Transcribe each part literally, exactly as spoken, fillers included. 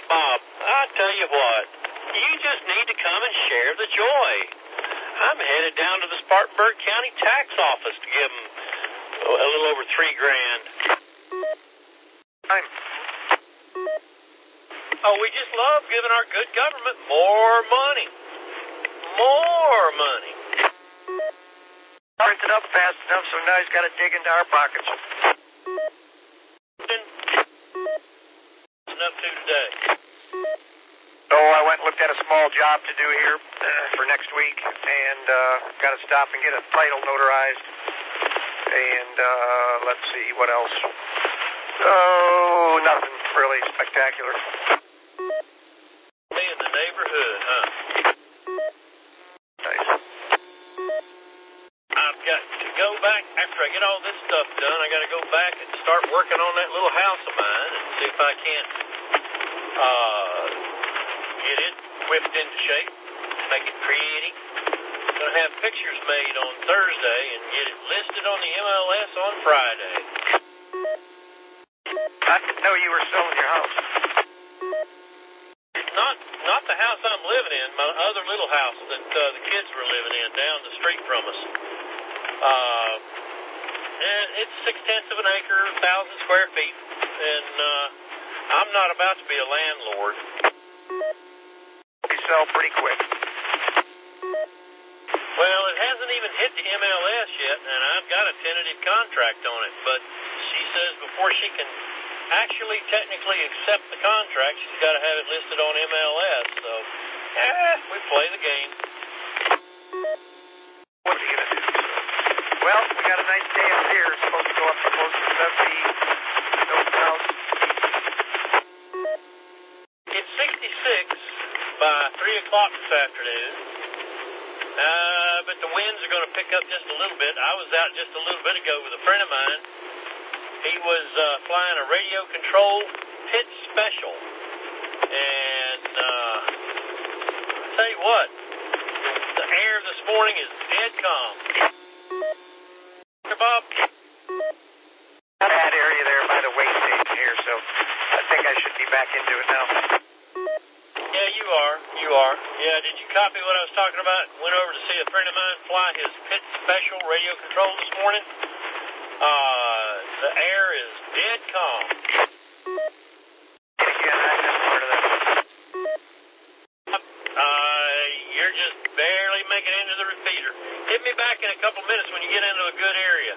Bob, I tell you what, you just need to come and share the joy. I'm headed down to the Spartanburg County Tax Office to give them a little over three grand. I'm... Oh, we just love giving our good government more money. More money. Printed up fast enough, so now he's got to dig into our pockets. Enough to today. So I went and looked at a small job to do here uh, for next week, and uh, got to stop and get a title notarized. And uh, let's see, what else? Oh, nothing really spectacular. In the neighborhood, huh? Nice. I've got to go back, after I get all this stuff done, I got to go back and start working on that little house of mine and see if I can't uh, get it whipped into shape, make it pretty. I'm going to have pictures made on Thursday and get it listed on the M L S on Friday. I didn't know you were selling your house. Not not the house I'm living in, my other little house that uh, the kids were living in down the street from us. Uh, and it's six-tenths of an acre, one thousand square feet, and uh, I'm not about to be a landlord. They sell pretty quick. Well, it hasn't even hit the M L S yet, and I've got a tentative contract on it, but she says before she can actually technically accept the contract, she's got to have it listed on M L S, so, eh, we play the game. What are you going to do? Well, we got a nice day up here. It's supposed to go up to close to seventy. No house. It's sixty-six by three o'clock this afternoon. Uh, but the winds are going to pick up just a little bit. I was out just a little bit ago with a friend of mine. He was uh, flying a radio control pit special. And uh, I'll tell you what, the air this morning is dead calm. Bob? Bad area there by the way station here, so I think I should be back into it now. Yeah, you are. You are. Yeah, did you copy what I was talking about? Went over to see a friend of mine fly his pit special radio control this morning. Uh, the air is dead calm. Again, I missed part of that. Uh, you're just barely making it into the repeater. Hit me back in a couple minutes when you get into a good area.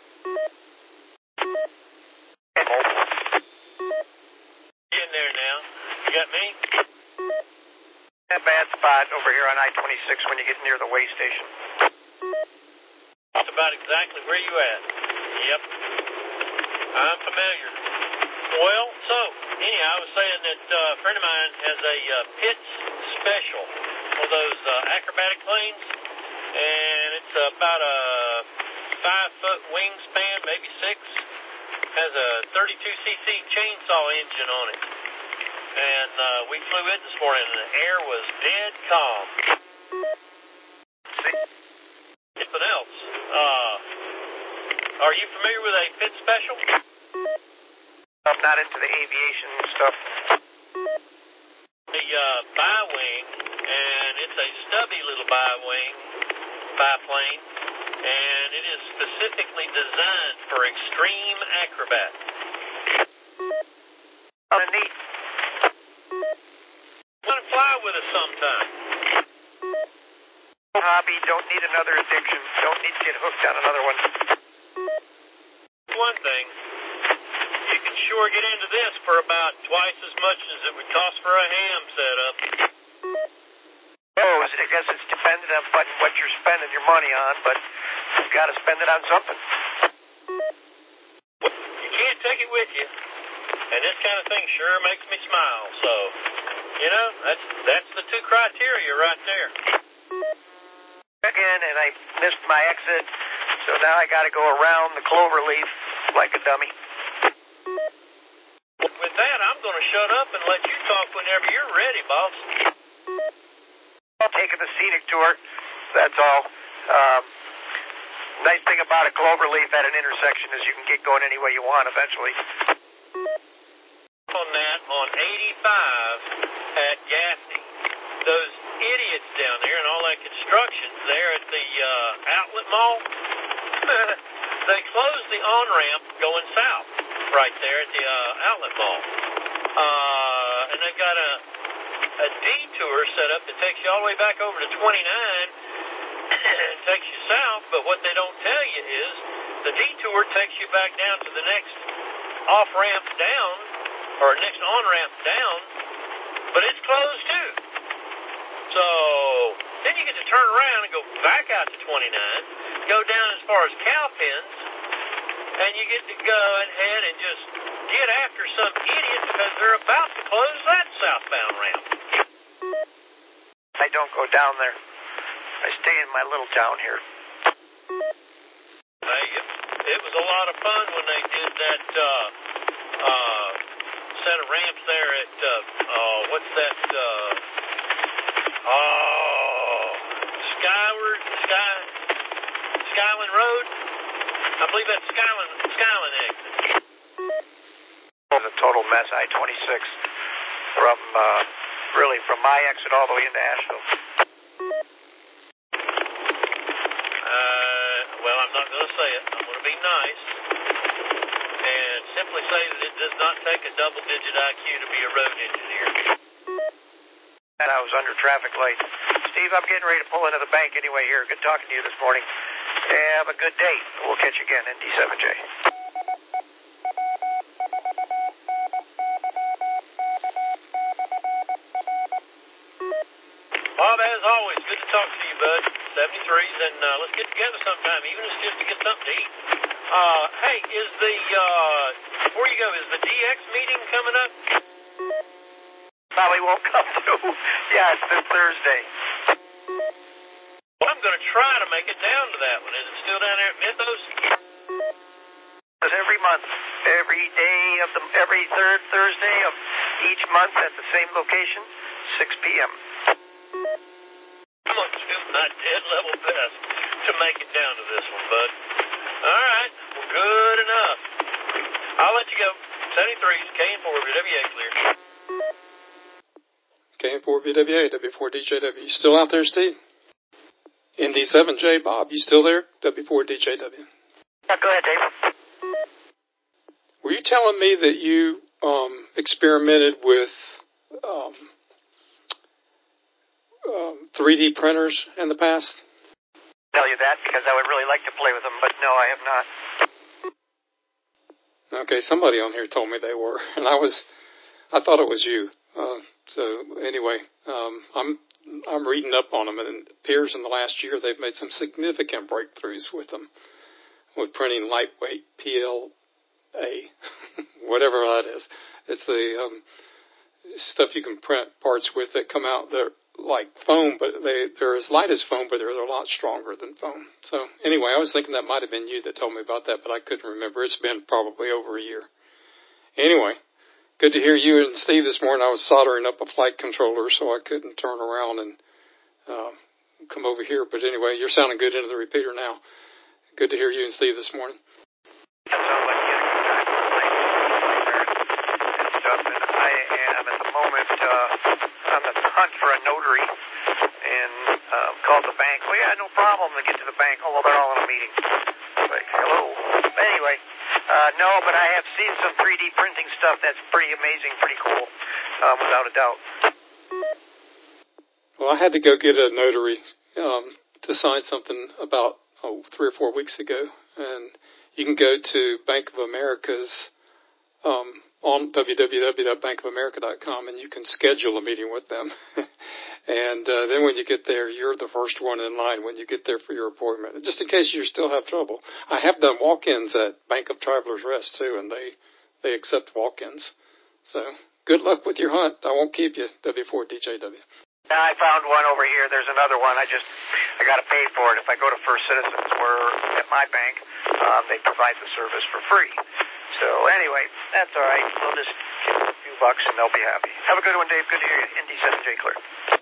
Get in there now. You got me? A bad spot over here on I twenty-six when you get near the way station. That's about exactly where you at. Yep. I'm familiar. Well, so, anyhow, I was saying that uh, a friend of mine has a uh, Pitts Special, one of those uh, acrobatic planes, and it's about a five-foot wingspan, maybe six. Has a thirty-two c c chainsaw engine on it. And uh, we flew it this morning, and the air was dead calm. See? Something else. Uh, are you familiar with a Pitts Special? I'm not into the aviation stuff. The uh, bi-wing, and it's a stubby little bi-wing, biplane, and it is specifically designed for extreme acrobats. Oh, neat. Want to fly with us sometime? Hobby, don't need another addiction. Don't need to get hooked on another one. One thing, you can sure get into this for about twice as much as it would cost for a ham setup. Oh, I guess it's dependent on what, what you're spending your money on, but you've got to spend it on something. You can't take it with you, and this kind of thing sure makes me smile, so, you know, that's that's the two criteria right there. Again, and I missed my exit, so now I got to go around the clover leaf like a dummy. With that, I'm going to shut up and let you talk whenever you're ready, boss. Taking the scenic tour, that's all. Um, nice thing about a clover leaf at an intersection is you can get going any way you want eventually. On that, on eighty-five mall, they closed the on-ramp going south right there at the uh, outlet mall. Uh, and they got a, a detour set up that takes you all the way back over to twenty-nine and takes you south, but what they don't tell you is the detour takes you back down to the next off-ramp down, or next on-ramp down, but it's closed too. So then you get to turn around and go back out to twenty-nine, go down as far as Cowpens, and you get to go ahead and just get after some idiot because they're about to close that southbound ramp. I don't go down there. I stay in my little town here. Hey, it, it was a lot of fun when they did that uh, uh, set of ramps there at, uh, uh, what's that, uh, oh, Skyward, Sky, Skyland Road? I believe that's Skyland, Skyland exit. It was a total mess, I twenty-six, from, uh, really from my exit all the way into Asheville. Uh, well, I'm not going to say it. I'm going to be nice and simply say that it does not take a double-digit I Q to be a road engineer. And I was under traffic light. Steve, I'm getting ready to pull into the bank anyway here. Good talking to you this morning. Have a good day. We'll catch you again in D seven J. Bob, as always, good to talk to you, bud. seventy-threes, and uh, let's get together sometime, even if it's just to get something to eat. Uh, hey, is the, uh, before you go, is the D X meeting coming up? Probably won't come through. Yeah, it's this Thursday. Well, I'm going to try to make it down to that one. Is it still down there at Mythos? Every month, every day of the, every third Thursday of each month at the same location, six p.m. I'm going to do my dead level best to make it down to this one, bud. All right, well, good enough. I'll let you go. seventy-threes, K and four, W W A clear. K and four, W W A, W four, D J W. You still out there, Steve? N D seven J, Bob, you still there? W four, D J W. Yeah, go ahead, Dave. Were you telling me that you um, experimented with um, um, three D printers in the past? Tell you that because I would really like to play with them, but no, I have not. Okay, somebody on here told me they were, and I was, I thought it was you. Uh, so anyway, um, I'm I'm reading up on them, and it appears in the last year they've made some significant breakthroughs with them, with printing lightweight P L A, whatever that is. It's the um, stuff you can print parts with that come out. They're like foam, but they, they're as light as foam, but they're, they're a lot stronger than foam. So anyway, I was thinking that might have been you that told me about that, but I couldn't remember. It's been probably over a year. Anyway, good to hear you and Steve this morning. I was soldering up a flight controller, so I couldn't turn around and uh, come over here. But anyway, you're sounding good into the repeater now. Good to hear you and Steve this morning. That sounds like you had a good time and stuff. And I am at the moment uh, on the hunt for a notary, and uh, called the bank. Oh yeah, no problem to get to the bank. Oh well, they're all in a meeting. Like hello. Anyway, uh, no, but I have seen some three D printing stuff that's pretty amazing, pretty cool, um, without a doubt. Well, I had to go get a notary um, to sign something about oh three or four weeks ago, and you can go to Bank of America's um, on w w w dot bank of america dot com, and you can schedule a meeting with them. And uh, then when you get there, you're the first one in line when you get there for your appointment, just in case you still have trouble. I have done walk-ins at Bank of Travelers Rest, too, and they, they accept walk-ins. So good luck with your hunt. I won't keep you, W four D J W. I found one over here. There's another one. I just, I got to pay for it. If I go to First Citizens, where at my bank, um, they provide the service for free. So anyway, that's all right. We'll just give them a few bucks and they'll be happy. Have a good one, Dave. Good to hear you. N D seven J clear.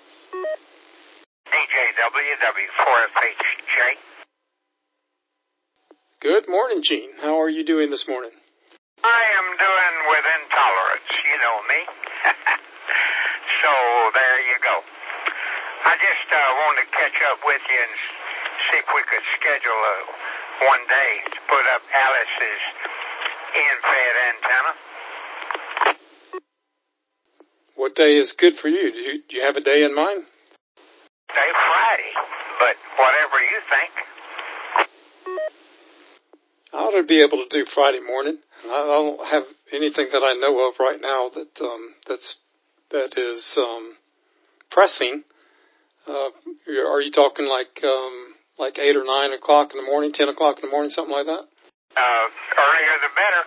D J W, W four F H J. Good morning, Gene. How are you doing this morning? I am doing with intolerance. You know me. So there you go. I just uh, wanted to catch up with you and see if we could schedule a, one day to put up Alice's in-fed antenna. What day is good for you? Do you, do you have a day in mind? Say Friday, but whatever you think. I ought to be able to do Friday morning. I don't have anything that I know of right now that um, that's that is um, pressing. Uh, are you talking like um, like eight or nine o'clock in the morning, ten o'clock in the morning, something like that? Uh, earlier the better.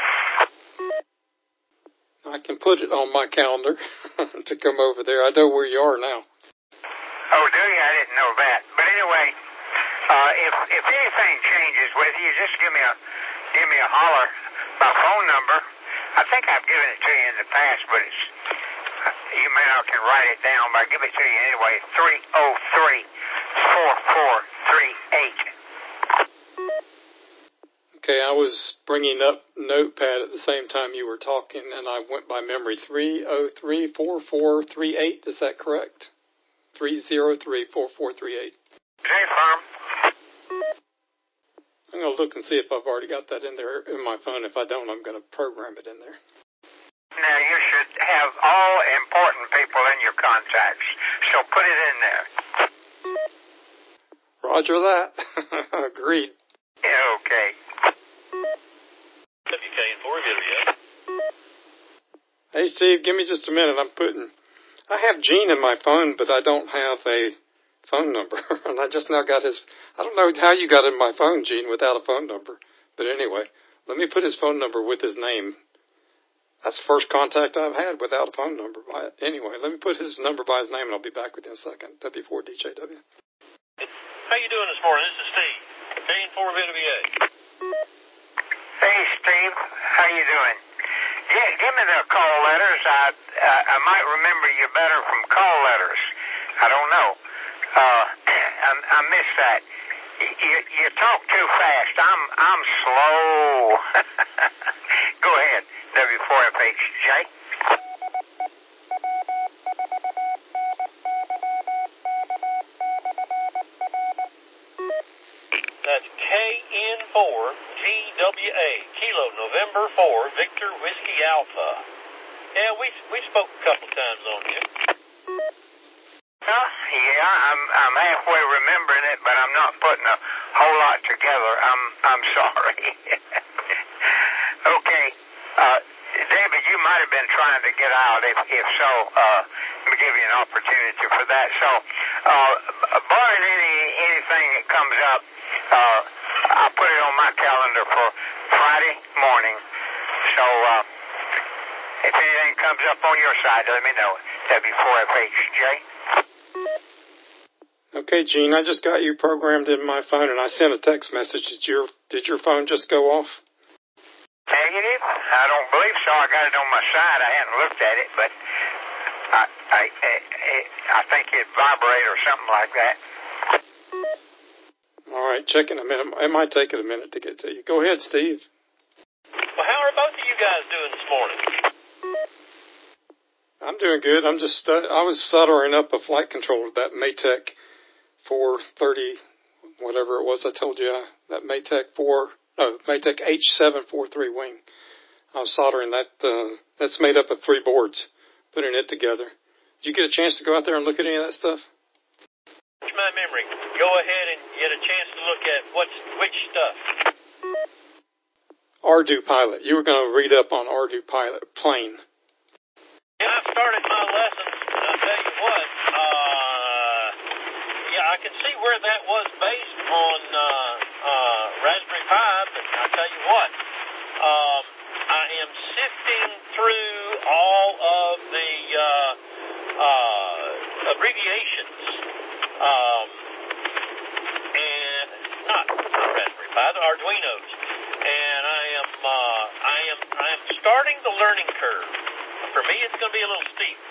I can put it on my calendar to come over there. I know where you are now. Oh, do you? I didn't know that. But anyway, uh, if if anything changes with you, just give me a give me a holler. My phone number. I think I've given it to you in the past, but it's you may not can write it down, but I'll give it to you anyway. Three oh three four four three eight. Okay, I was bringing up Notepad at the same time you were talking, and I went by memory. three oh three four four three eight, is that correct? three oh three four four three eight. J Firm. I'm going to look and see if I've already got that in there in my phone. If I don't, I'm going to program it in there. Now, you should have all important people in your contacts, so put it in there. Roger that. Agreed. Yeah, okay. W K N four, video. Hey, Steve, give me just a minute. I'm putting... I have Gene in my phone, but I don't have a phone number. And I just now got his... I don't know how you got in my phone, Gene, without a phone number. But anyway, let me put his phone number with his name. That's the first contact I've had without a phone number. Anyway, let me put his number by his name, and I'll be back with you in a second. W four D J W. How you doing this morning? This is Steve. K N four V W A. Hey, Steve. How you doing? Yeah, give me the call letters. I uh, I might remember you better from call letters. I don't know. Uh, I, I missed that. You, you, you talk too fast. I'm I'm slow. Go ahead, W four F H J. That's K N four G W A, Kilo November four, Victor Whiskey Alpha. Yeah, we we spoke a couple times on you. Well, yeah, I'm I'm halfway remembering it, but I'm not putting a whole lot together. I'm I'm sorry. Okay, uh, David, you might have been trying to get out. If if so, uh, let me give you an opportunity for that. So, uh, barring any anything that comes up, uh, I'll put it on my calendar for Friday morning. So, uh, if anything comes up on your side, let me know. W four F H J. Okay, Gene, I just got you programmed in my phone, and I sent a text message. Did your did your phone just go off? Negative? I don't believe so. I got it on my side. I hadn't looked at it, but I I I, I think it vibrate or something like that. All right, check in a minute. It might take it a minute to get to you. Go ahead, Steve. Well, how are both of you guys doing this morning? I'm doing good. I'm just uh, I was soldering up a flight controller, that Maytech four thirty, whatever it was I told you, that Maytech four, no, Maytech H seven forty-three wing. I was soldering that. Uh, that's made up of three boards, putting it together. Did you get a chance to go out there and look at any of that stuff? Watch my memory. Go ahead and get a chance to look at what's which stuff. Ardu Pilot. You were going to read up on Ardu Pilot plane. Yeah, I started my lessons, and I'll tell you what, uh, yeah, I can see where that was based on uh, uh, Raspberry Pi, but I'll tell you what, um, I am sifting through all of the uh, uh, abbreviations, um, and not, not Raspberry Pi, the Arduinos, and I am, uh, I am, I am starting the learning curve. For me, it's going to be a little steep.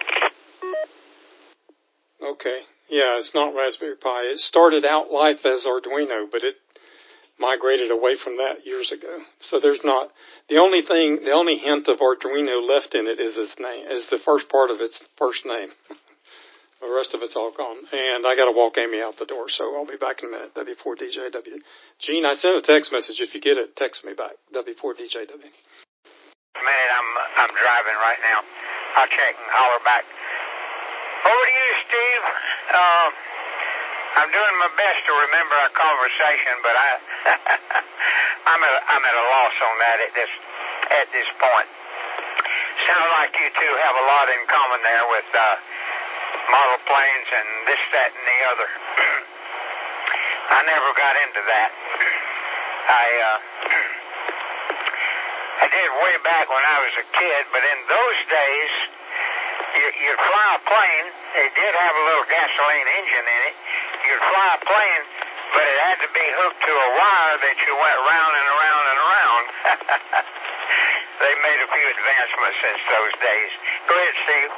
Okay. Yeah, it's not Raspberry Pi. It started out life as Arduino, but it migrated away from that years ago. So there's not, the only thing, the only hint of Arduino left in it is its name, is the first part of its first name. The rest of it's all gone. And I got to walk Amy out the door, so I'll be back in a minute. W four D J W. Gene, I sent a text message. If you get it, text me back. W four D J W. A minute, I'm I'm driving right now. I'll check and holler back. Over to you, Steve. Um, I'm doing my best to remember our conversation, but I I'm at I'm at a loss on that at this at this point. Sounds like you two have a lot in common there with uh, model planes and this, that, and the other. I never got into that. I uh, I did way back when I was a kid, but in those days, you, you'd fly a plane. It did have a little gasoline engine in it. You'd fly a plane, but it had to be hooked to a wire that you went round and around and around. They made a few advancements since those days. Go ahead, Steve.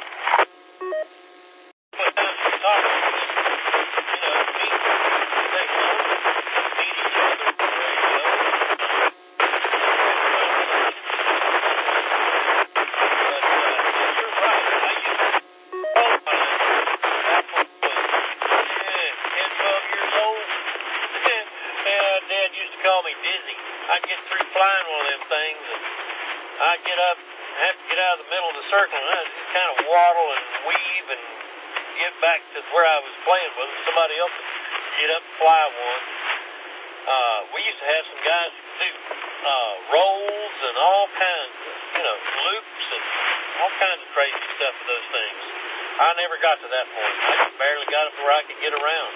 I'd get through flying one of them things, and I'd get up and have to get out of the middle of the circle, and I'd just kind of waddle and weave and get back to where I was playing with. Somebody else would get up and fly one. Uh, we used to have some guys who could do uh, rolls and all kinds of, you know, loops and all kinds of crazy stuff with those things. I never got to that point. I just barely got up where I could get around.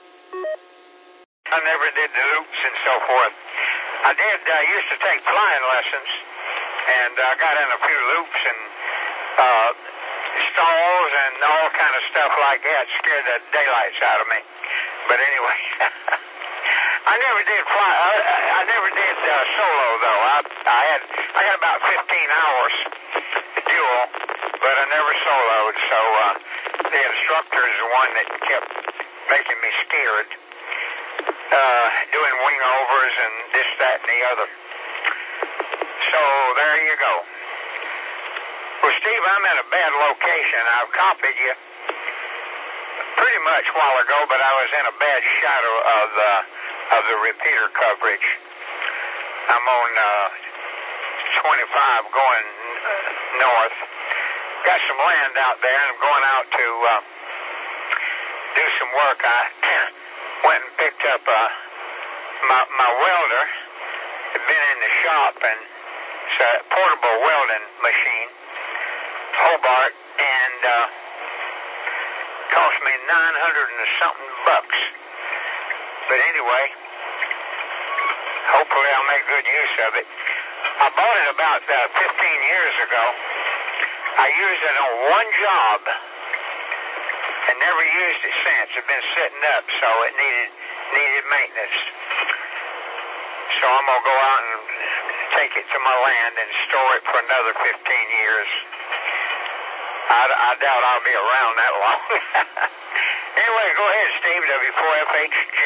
I never did the loops and so forth. I did, I uh, used to take flying lessons, and I uh, got in a few loops and uh, stalls and all kind of stuff like that. Scared the daylights out of me. But anyway, I never did fly. I, I never did uh, solo though. I, I had, I got about fifteen hours dual, but I never soloed. So uh, the instructor is the one that kept making me scared. Uh, doing wing overs and this, that, and the other. So there you go. Well, Steve, I'm in a bad location. I've copied you pretty much a while ago, but I was in a bad shadow of the of the repeater coverage. I'm on uh, twenty-five going north. Got some land out there, and I'm going out to uh, do some work. I went and picked up uh, my, my welder. Had been in the shop, and it's a portable welding machine, Hobart, and uh, cost me nine hundred and something bucks. But anyway, hopefully I'll make good use of it. I bought it about uh, fifteen years ago. I used it on one job and never used it since. It's been sitting up, so it needed needed maintenance. So I'm going to go out and take it to my land and store it for another fifteen years. I, I doubt I'll be around that long. Anyway, go ahead, Steve, W four F H J.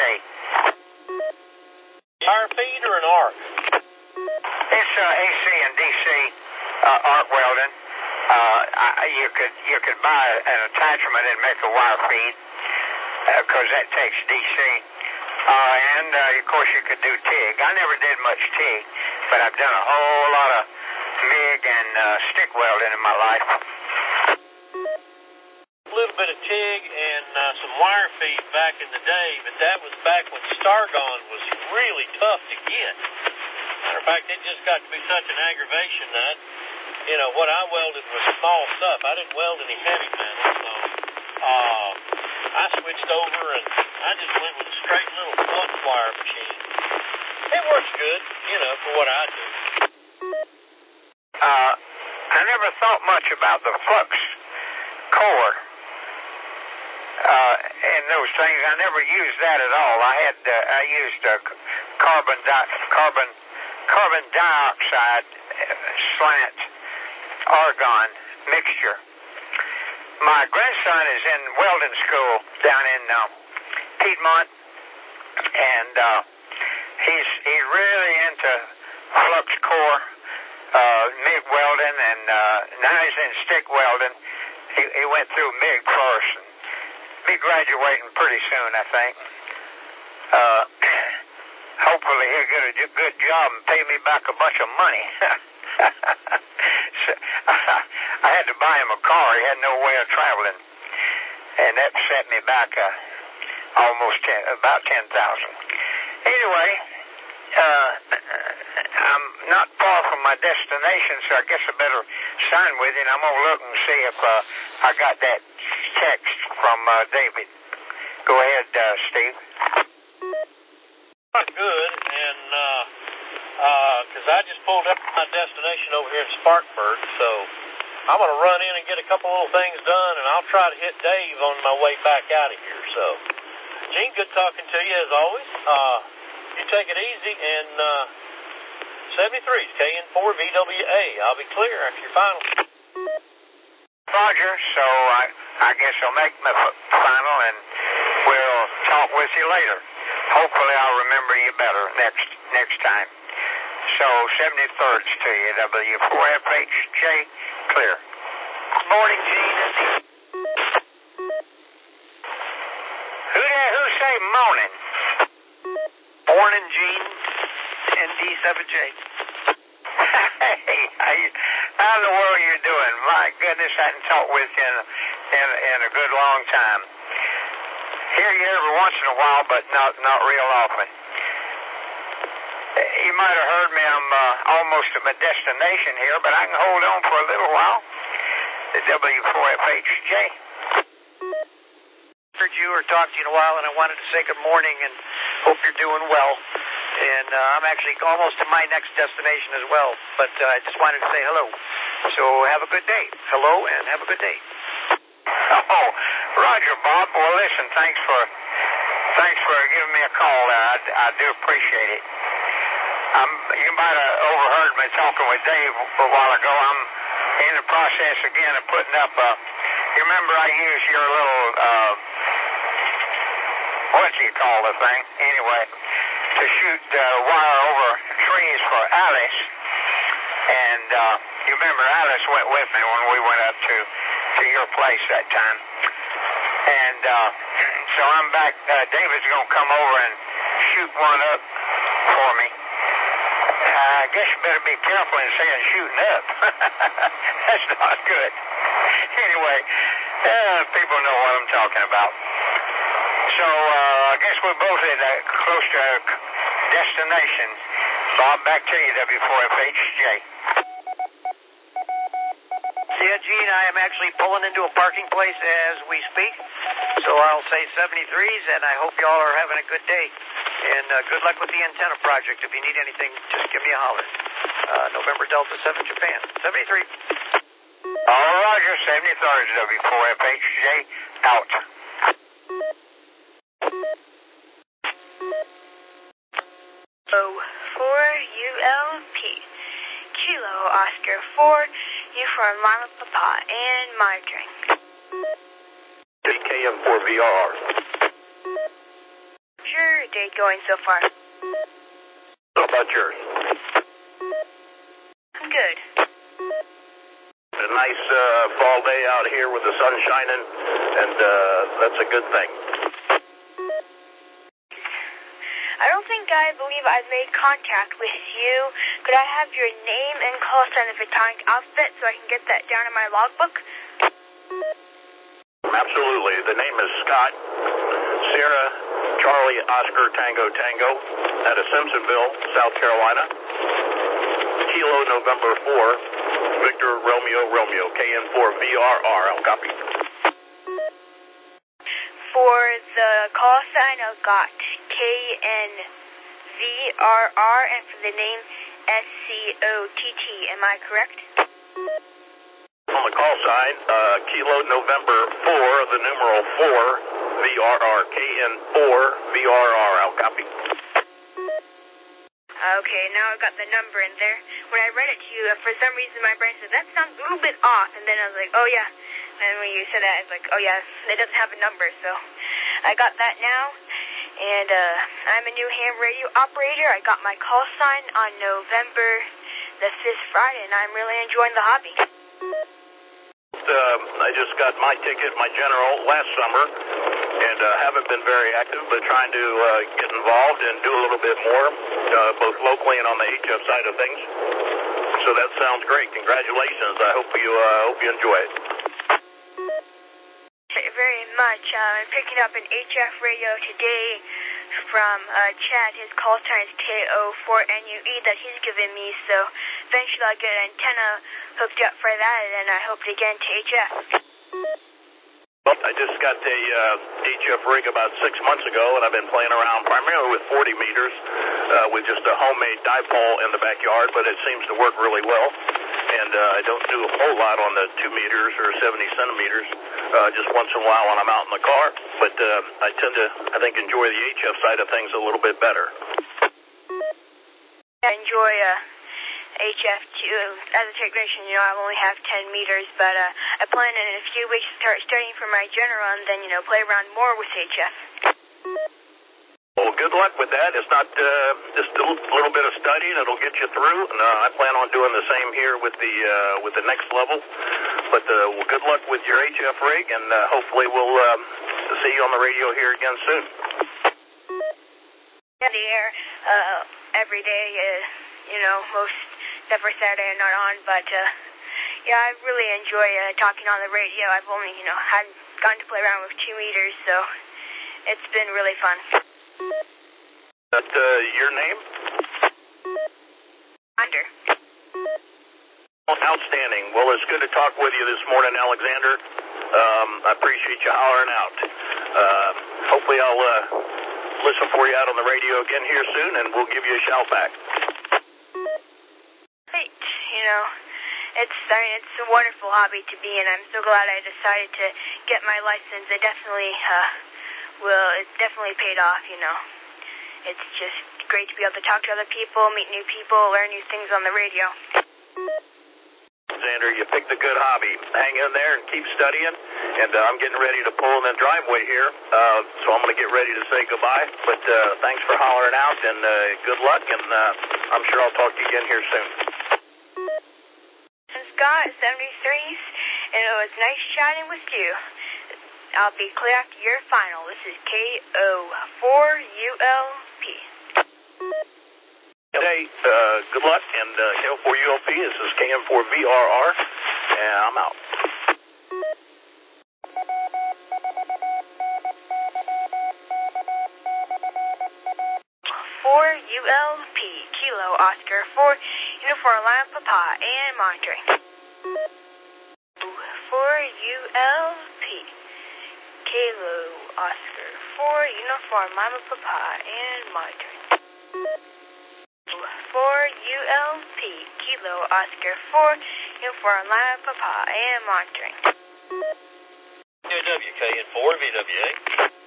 Wire feed or an arc? It's uh, A C and D C uh, arc welding. Uh, I, you could you could buy an attachment and make a wire feed because uh, that takes D C. Uh, and uh, of course you could do TIG. I never did much TIG, but I've done a whole lot of MIG and uh, stick welding in my life. A little bit of TIG and uh, some wire feed back in the day, but that was back when Stargon was really tough to get. Matter of fact, it just got to be such an aggravation that, you know, what I welded was small stuff. I didn't weld any heavy metal, so uh, I switched over and I just went with a straight little flux wire machine. It works good, you know, for what I do. Uh, I never thought much about the flux core uh, and those things. I never used that at all. I had uh, I used uh, carbon di- carbon carbon dioxide slant argon mixture. My grandson is in welding school down in uh, Piedmont, and uh, he's he's really into flux core, uh, MIG welding, and uh, now he's in stick welding. He, he went through MIG first, and be graduating pretty soon, I think. Uh, hopefully he'll get a good job and pay me back a bunch of money. So, I had to buy him a car. He had no way of traveling, and that set me back uh, almost ten, about ten thousand. Anyway, uh, I'm not far from my destination, so I guess I better sign with you. And I'm gonna look and see if uh, I got that text from uh, David. Go ahead, uh, Steve. Not good, and uh, uh, because I just pulled up my destination over here in Spartanburg, so I'm going to run in and get a couple little things done, and I'll try to hit Dave on my way back out of here. So, Gene, good talking to you as always. Uh, you take it easy, and uh, seventy-three is K N four V W A. I'll be clear after your final. Roger, so I, I guess I'll make my final, and we'll talk with you later. Hopefully I'll remember you better next next time. So, seventy-thirds to you, W four F H J, clear. Morning, Gene. Who there, who say morning? Morning, Gene. N D seven J. Hey, how, you, how in the world are you doing? My goodness, I hadn't talked with you in, in, in a good long time. Hear you every once in a while, but not not real often. You might have heard me. I'm uh, almost at my destination here, but I can hold on for a little while. The W four F H J. Heard you or talked to you in a while, and I wanted to say good morning and hope you're doing well. And uh, I'm actually almost to my next destination as well, but uh, I just wanted to say hello. So have a good day. Hello, and have a good day. Oh, Roger, Bob. Well, listen, thanks for thanks for giving me a call there. I, I do appreciate it. Um, you might have overheard me talking with Dave a while ago. I'm in the process again of putting up. Uh, you remember I used your little uh, what do you call the thing? Anyway, to shoot uh, wire over trees for Alice. And uh, you remember Alice went with me when we went up to, to your place that time. And uh, so I'm back. Uh, David's going to come over and shoot one up for me. Uh, I guess you better be careful in saying shooting up. That's not good. Anyway, uh, people know what I'm talking about. So uh, I guess we're both at uh, close to our destination. Bob, back to you, W four F H J. Yeah, Gene, I am actually pulling into a parking place as we speak. So I'll say seventy-threes, and I hope y'all are having a good day. And uh, good luck with the antenna project. If you need anything, just give me a holler. Uh, November Delta seven, Japan. seventy-three. All Roger, seventy-thirds, W four F H J, out. O four U L P. Kilo Oscar four, U for Mama Papa, and monitoring. K M four V R R. Sure, day going so far. How about yours? Good. A nice uh, fall day out here with the sun shining, and uh, that's a good thing. I don't think I believe I've made contact with you. Could I have your name and call sign of Atomic Alphabet so I can get that down in my logbook? Absolutely. The name is Scott. Sierra Charlie Oscar Tango Tango out of Simpsonville, South Carolina. Kilo November four, Victor Romeo Romeo, K N four V R R. I'll copy. For the call sign, I've got K N V R R, and for the name, S C O T T. Am I correct? On the call sign, uh, Kilo November four, the numeral four, V R R, K N four V R R. I'll copy. Okay, now I've got the number in there. When I read it to you, for some reason my brain said, that sounds a little bit off, and then I was like, oh yeah. And when you said that, I was like, oh yeah, it doesn't have a number, so I got that now. And uh, I'm a new ham radio operator. I got my call sign on November the fifth Friday, and I'm really enjoying the hobby. just uh, I just got my ticket, my general, last summer, and uh, haven't been very active, but trying to uh, get involved and do a little bit more, uh, both locally and on the H F side of things. So that sounds great. Congratulations. I hope you uh, hope you enjoy it. Very much. Uh, I'm picking up an H F radio today from uh, Chad. His call sign is K O four N U E that he's given me, so eventually I'll get an antenna hooked up for that, and then I hope to get into H F. Well, I just got a uh, H F rig about six months ago, and I've been playing around primarily with forty meters uh, with just a homemade dipole in the backyard, but it seems to work really well. And uh, I don't do a whole lot on the two meters or seventy centimeters, uh, just once in a while when I'm out in the car. But uh, I tend to, I think, enjoy the H F side of things a little bit better. I enjoy uh, H F too. As a technician, you know, I only have ten meters, but uh, I plan in a few weeks to start studying for my general and then, you know, play around more with H F. Well, good luck with that. It's not uh, just a little bit of studying; it'll get you through. And uh, I plan on doing the same here with the uh, with the next level. But uh, well, good luck with your H F rig, and uh, hopefully we'll um, see you on the radio here again soon. On the air uh, every day, uh, you know, most except for Saturday I'm not on. But uh, yeah, I really enjoy uh, talking on the radio. I've only, you know, hadn't gotten to play around with two meters, so it's been really fun. That uh, your name? Under. Outstanding. Well, it's good to talk with you this morning, Alexander. Um, I appreciate you hollering out. Uh, hopefully I'll uh, listen for you out on the radio again here soon, and we'll give you a shout back. Great. You know, it's I mean, it's a wonderful hobby to be in. I'm so glad I decided to get my license. It definitely uh, will. It's definitely paid off, you know. It's just great to be able to talk to other people, meet new people, learn new things on the radio. Alexander, you picked a good hobby. Hang in there and keep studying. And uh, I'm getting ready to pull in the driveway here, uh, so I'm going to get ready to say goodbye. But uh, thanks for hollering out, and uh, good luck, and uh, I'm sure I'll talk to you again here soon. Scott, seventy-threes, and it was nice chatting with you. I'll be clear after your final. This is K O four U L P. Hey, uh, good luck, and uh, K O four U L P, this is K M four V R R, and I'm out. four U L P, Kilo Oscar four, Uniform Lima Papa, and monitoring. four U L P, Kilo Oscar four, Uniform Lima Papa, and monitoring. four U L P, Kilo Oscar four, Uniform Lima Papa, and monitoring. W K N four V W A.